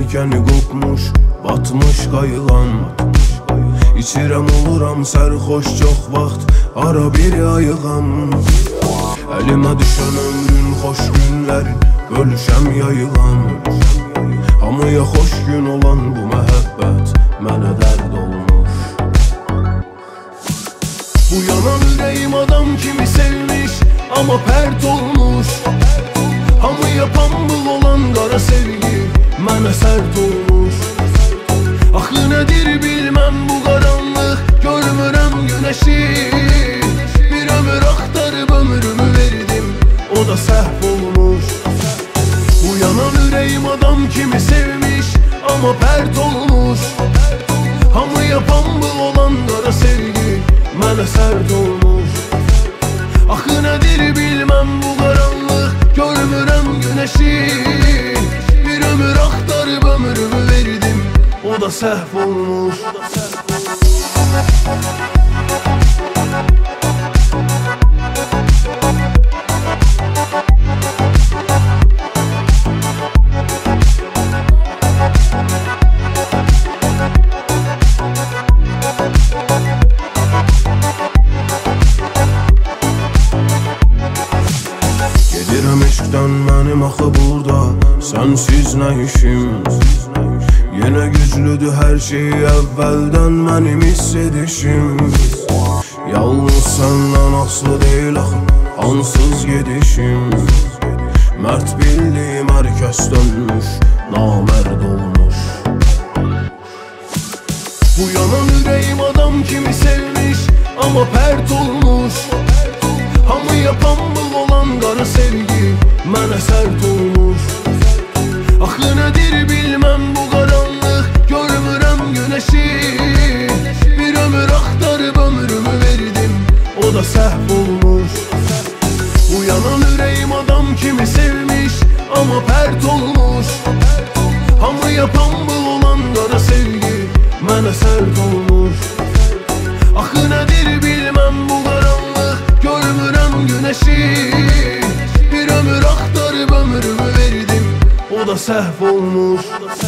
yelkəni qopmuş, batmış qayılan. İçirəm oluram sərxoş çox vaxt, ara bir ayıqam. Əlimə düşən ömrün xoş günlərin, bölüşəm yayılan. Hamıya xoş gün olan bu məhəbbət mənə dərd olmuş. Bu yanan ürəyim adam kimi sevmiş, amma pərt olmuş. Hamıya pambıq olan qara sevgi mənə sərt olmuş. Axı nədir bilməm bu qaranlıq, görmürəm günəşi. Bir ömür axtarıb ömrümü verdim, o da səhv olmuş. Bu yanan ürəyim adam kimi sevmiş, amma pərt olmuş. Hamıya pambıq olan qara sevgi mənə sərt olmuş. Axı nədir bilməm bu qaranlıq, görmürəm günəşi. Bir ömür axtarıb ömrümü verdim, o da səhv olmuş. Gedirəm eşqdən mənim axı burada, sənsiz nə işim. Yenə güclüdür hər şey əvvəldən mənim hiss edişim. Yalnız səndən aslı deyil axı ansız gedişim. Mərd bildiyim hər kəs dönmüş, namərd olmuş. Bu yanan ürəyim adam kimi sevmiş, amma pərt olmuş. Hamıya pambıq olan qara sevgi mənə sərt olmuş. Axı nədir bilməm bu qaranlıq, görmürəm günəşi. Bir ömür axtarıb ömrümü verdim, o da səhv olmuş. Bu yanan ürəyim adam kimi sevmiş, amma pərt olmuş. Hamıya pambıq olan qara sevgi mənə sərt olmuş. Axı nədir bilməm bu qaranlıq, görmürəm günəşi. Bir ömür axtarıb ömrümü verdim, o da səhv olmuş.